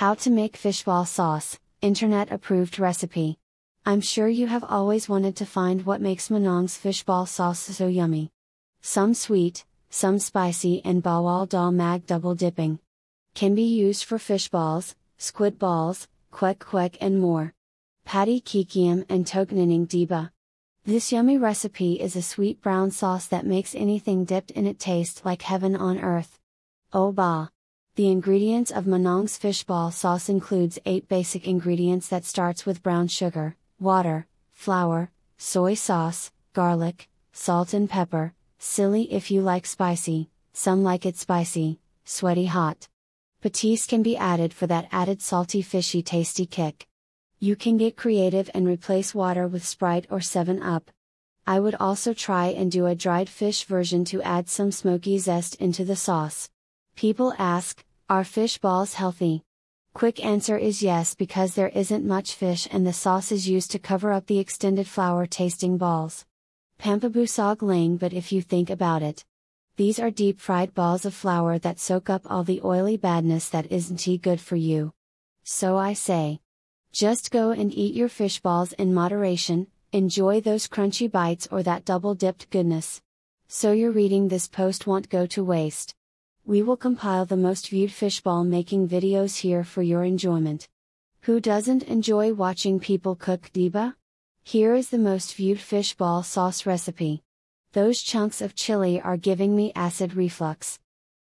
How to make fishball sauce, internet approved recipe. I'm sure you have always wanted to find what makes Manong's fishball sauce so yummy. Some sweet, some spicy, and bawal dal mag double dipping. Can be used for fish balls, squid balls, kwek kwek and more. Patty kikiam and toknining diba. This yummy recipe is a sweet brown sauce that makes anything dipped in it taste like heaven on earth. Oh bah! The ingredients of Manong's fishball sauce includes 8 basic ingredients that starts with brown sugar, water, flour, soy sauce, garlic, salt and pepper, chili if you like spicy, some like it spicy, sweaty hot. Patis can be added for that added salty fishy tasty kick. You can get creative and replace water with Sprite or 7-Up. I would also try and do a dried fish version to add some smoky zest into the sauce. People ask, are fish balls healthy? Quick answer is yes, because there isn't much fish and the sauce is used to cover up the extended flour tasting balls. Pampabusog lang, but if you think about it. These are deep fried balls of flour that soak up all the oily badness that isn't good for you. So I say, just go and eat your fish balls in moderation, enjoy those crunchy bites or that double dipped goodness. So your reading this post won't go to waste. We will compile the most viewed fishball making videos here for your enjoyment. Who doesn't enjoy watching people cook, diba? Here is the most viewed fishball sauce recipe. Those chunks of chili are giving me acid reflux.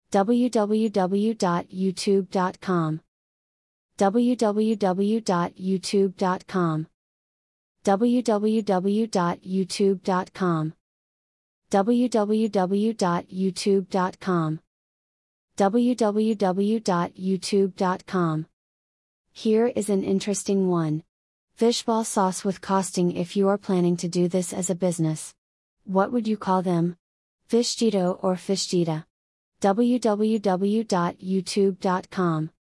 www.youtube.com www.youtube.com www.youtube.com www.youtube.com www.youtube.com. Here is an interesting one. Fishball sauce with costing if you are planning to do this as a business. What would you call them? Fishdito or fishdita? www.youtube.com